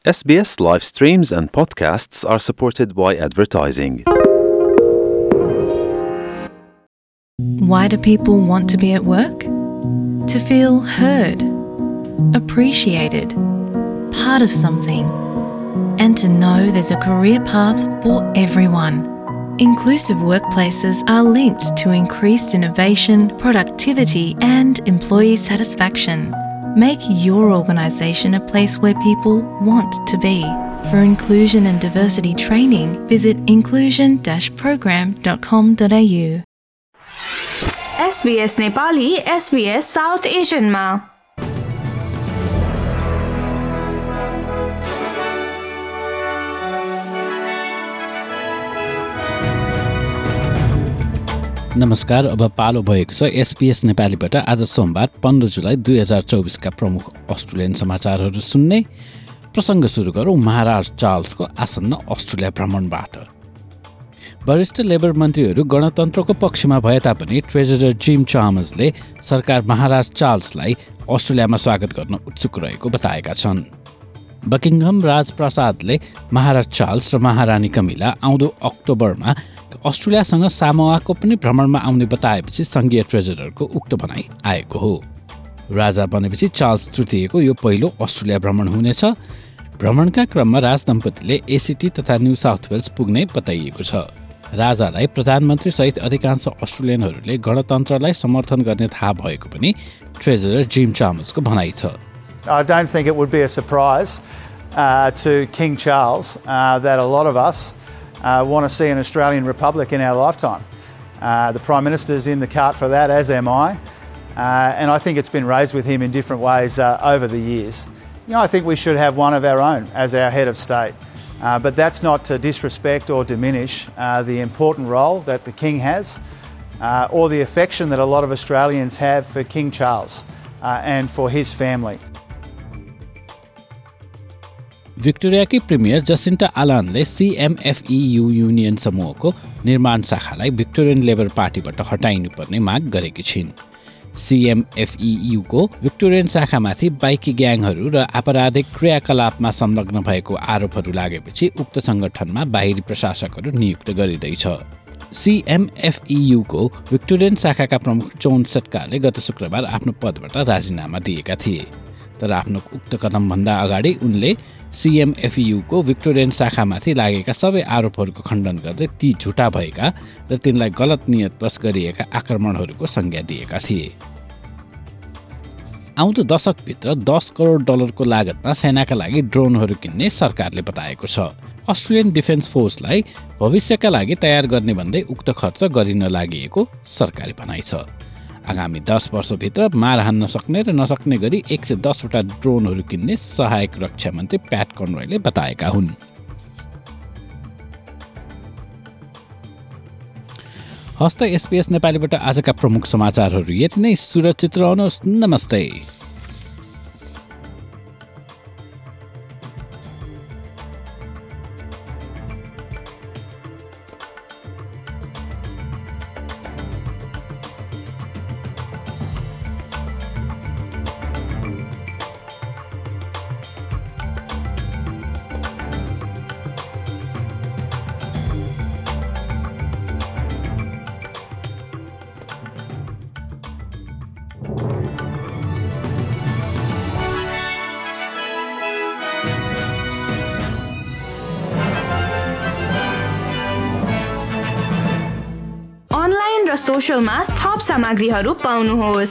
SBS live streams and podcasts are supported by advertising. Why do people want to be at work? To feel heard, appreciated, part of something, and to know there's a career path for everyone. Inclusive workplaces are linked to increased innovation, productivity, and employee satisfaction. Make your organisation a place where people want to be. For inclusion and diversity training, visit inclusion-program.com.au. SBS Nepali SBS South एशियनमा नमस्कार। अब पालो भएको छ SBS नेपालीबाट आज सोमबार 15 जुलाई 2024 का प्रमुख अस्ट्रेलियन समाचारहरू सुन्ने। प्रसङ्ग सुरु गरौँ महाराज चार्ल्सको आसन्न अस्ट्रेलिया भ्रमणबाट। वरिष्ठ लेबर मन्त्रीहरू गणतन्त्रको पक्षमा भए तापनि ट्रेजरर जिम चामर्सले सरकार महाराज चार्ल्सलाई अस्ट्रेलियामा स्वागत गर्न उत्सुक रहेको बताएका छन्। बकिङहम राजप्रासादले महाराज चार्ल्स र महारानी कमिला आउँदो अक्टोबरमा अस्ट्रेलियासँग सामोआको पनि भ्रमणमा आउने बताएपछि सङ्घीय ट्रेजररको उक्त भनाइ आएको हो। राजा बनेपछि चार्ल्स तृतीयको यो पहिलो अस्ट्रेलिया भ्रमण हुनेछ। भ्रमणका क्रममा राजदम्पतिले एसिटी तथा न्यू साउथ वेल्स पुग्ने बताइएको छ। राजालाई प्रधानमन्त्री सहित अधिकांश अस्ट्रेलियनहरूले गणतन्त्रलाई समर्थन गर्ने थाहा भएको पनि ट्रेजरर जिम चामर्सको भनाइ छ। I don't think it would be a surprise to King Charles that a lot of us want to see an Australian Republic in our lifetime. The Prime Minister's in the cart for that, as am I, and I think it's been raised with him in different ways over the years. You know, I think we should have one of our own as our head of state, but that's not to disrespect or diminish the important role that the King has or the affection that a lot of Australians have for King Charles and for his family. भिक्टोरियाकी premier Jacinta आलानले CMFEU union समूहको निर्माण शाखालाई Victorian labour पार्टीबाट हटाइनुपर्ने माग गरेकी छिन्। CMFEU को भिक्टोरियन शाखामाथि बाइकी ग्याङहरू र आपराधिक क्रियाकलापमा संलग्न भएको आरोपहरू लागेपछि उक्त संगठनमा बाहिरी प्रशासकहरू नियुक्त गरिँदैछ। CMFEU को भिक्टोरियन शाखाका प्रमुख जोन सट्काले गत शुक्रबार आफ्नो पदबाट राजीनामा दिएका थिए। तर आफ्नो उक्त कदमभन्दा अगाडि उनले CMFEU को भिक्टोरियन शाखामाथि लागेका सबै आरोपहरूको खण्डन गर्दै ती झुटा भएका र तिनलाई गलत नियतवश गरिएका आक्रमणहरूको संज्ञा दिएका थिए। आउँदो दशकभित्र $10 करोड को लागतमा सेनाका लागि ड्रोनहरू किन्ने सरकारले बताएको छ। अस्ट्रेलियन डिफेन्स फोर्सलाई भविष्यका लागि तयार गर्ने भन्दै उक्त खर्च गरिन लागि सरकारी भनाइ छ। आगामी 10 वर्षभित्र मार हान्न सक्ने र नसक्ने गरी 110 वटा ड्रोनहरू किन्ने सहायक रक्षा मन्त्री प्याट कनरोयले बताएका हुन्। हस्त SBS नेपालीबाट आजका प्रमुख समाचारहरू यति नै। सुरक्षित रहनुहोस्। नमस्ते। सोशलमा थप सामग्रीहरू पाउनुहोस्।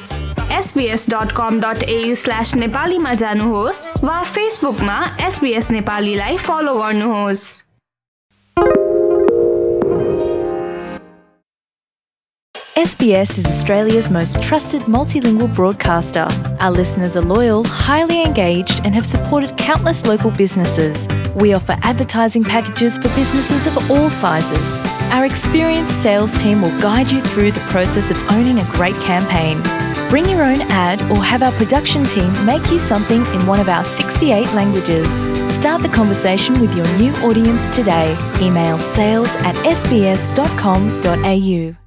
sbs.com.au/नेपालीमा जानुहोस् वा फेसबुकमा SBS नेपालीलाई फलो गर्नुहोस्। SBS is Australia's most trusted multilingual broadcaster. Our listeners are loyal, highly engaged, and have supported countless local businesses. We offer advertising packages for businesses of all sizes. Our experienced sales team will guide you through the process of owning a great campaign. Bring your own ad or have our production team make you something in one of our 68 languages. Start the conversation with your new audience today. Email sales@sbs.com.au.